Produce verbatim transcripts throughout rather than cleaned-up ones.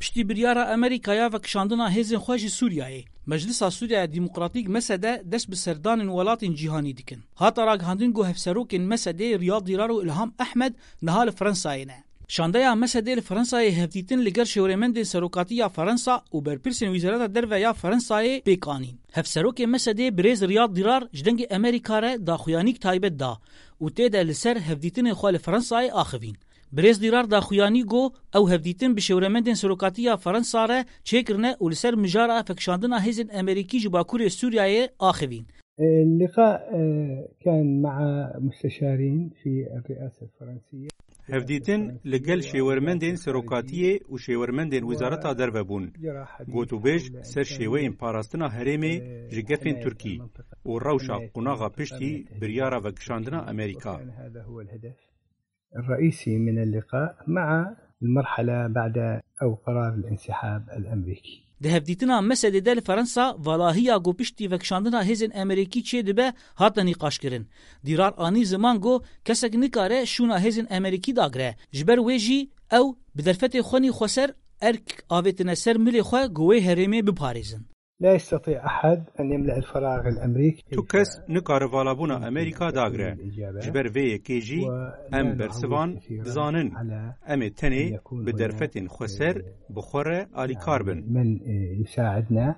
پشتی بریارا امریکایا و کشاندنا هیزن خوش سوریایه مجلس سوریه دموکراتیک مسده دست به سردان ولات جهانی دکن هات راگ هندین گو هفسروک مسده ریاض دیرار و الهام احمد نهال فرنسایه نه شاندایا مسده فرنسای هفتیتن لگر شورمند سروکاتیا فرنسا و برپرسن وزارت درو فرنسای پیکانین هفسروک مسده بریز ریاض دیرار جدنگ امریکا را داخویانیک تایبت دا و تیده لسر هفتیتن خوال فرنسای آخوین برز دیرار داخویانی گو او هفدیتن به شورمندن سروکاتیا فرنسا را چکرنه و لسر مجارا فکشاندنا هزن امریکی جباکور سوریای آخوین. اللقاء كان مع مستشارين في الرئاسة الفرنسية. هفدیتن لگل شورمندن سروکاتیه و شورمندن وزارت درو بون گوتو بیش سر شوین پاراستنا هرمی جگفین ترکی و روشا قناغا پشتی بریارا وکشاندنا امریکا. هذا هو الهدف الرئيسي من اللقاء مع المرحلة بعد أو قرار الانسحاب الأمريكي. ده هفدیتنا مسده دل فرنسا والاهیا گو پشتی وکشاندنا هزن امریکی چه دبه هات نقاش کرن دیرار آنی زمان گو کسک نکاره شونا هزن امریکی داگره جبر ویجی او بدرفت خونی خسر ارک آویتنا سر ملی خواه گوه هرمی بپاريزن. لا يستطيع أحد أن يملأ الفراغ الأمريكي. تو کس نکاره والابونا امریکا داگره جبر وی کیجی ام برسوان بزانن ام تنی بدرفت خسر بخور آلی کاربن من يساعدنا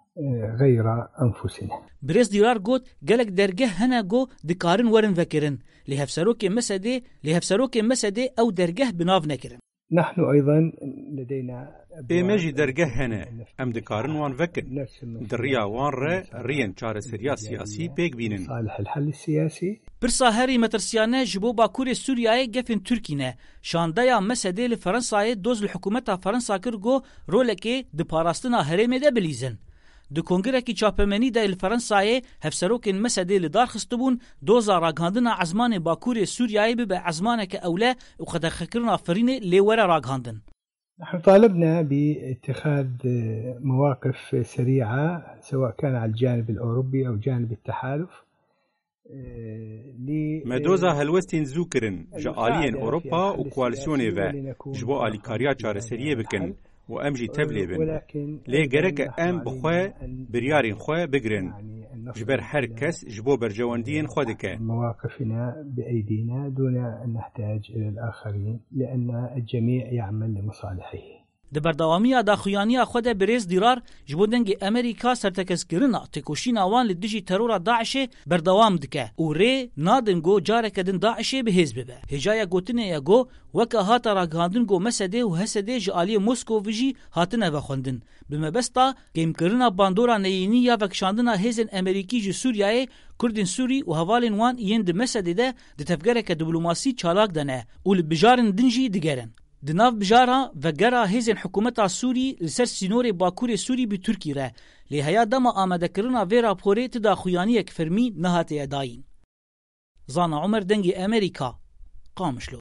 غير أنفسنا. برز دیرار گوت گلک درگه هنه گو دکارن ورن وکرن لهفسروک مسده لهفسروک مسده او درگه بناف نکرن. نحن أيضا لدينا بيمجي درجه هنا أم دكارن وان فكر دريا وان را ريان چار سريا سياسي بيك بينن صالح الحل السياسي برسا هري مترسيانه جبو باكور سوريا گفن تركينه شاندايا مسده لفرنسا دوز الحكومه فرنسا كرغو رولكي د پاراستنا هرمه ده بليزن د کنگره کی چاپمنی د فرنسای هفسروکن مسده لدار خستبون دوزا راگاندنا عزمان باکور سوریای به عزمانه که اوله و قد خکرنا فرین لیوره راگاندن. نحن طالبنا باتخاذ مواقف سريعة سواء كان على الجانب الأوروبي أو جانب التحالف. مدوزا هلوستين زوكرن جالين أوروبا وكواليسيوني و جبو آلي كاريا چار سريه بكن و امجي تبلي بن لي گرك ام بخوا بريارين خوا بگرن جبر هر کس جبو برجواندين خودك مواقفنا بأيدينا دون أن نحتاج إلى الآخرين لأن الجميع يعمل لمصالحه. د برداوامی داخویانی خود بریز دیرار جبودنگ امریکا سرتکسگرنا تکوشینا وان لدجی ترور داعش برداوام دکه او ری نادنگو جارکدن داعش به حزب به هجایا گوتنه یگو وکه هات راگاندنگو مسده و حسده جالی مسکو وجی هاتنه وخوندن بمبستا گیم کرنا باندورا نینی یا وکشاندنا هزن امریکی جو سوریای کردن سوری و حوالن وان یند مسده ده د تفگرک دیپلماسی چالاک دنه اول بجارن دنجی دگرن دناف بجارا و گرا هزن حکومت سوری لسر سینور باکور سوری به ترکی ره لهیا دما آمده کرنا و راپوره تداخویانی یک فرمی نهاته داین. زانا عمر دنگی امریکا قامشلو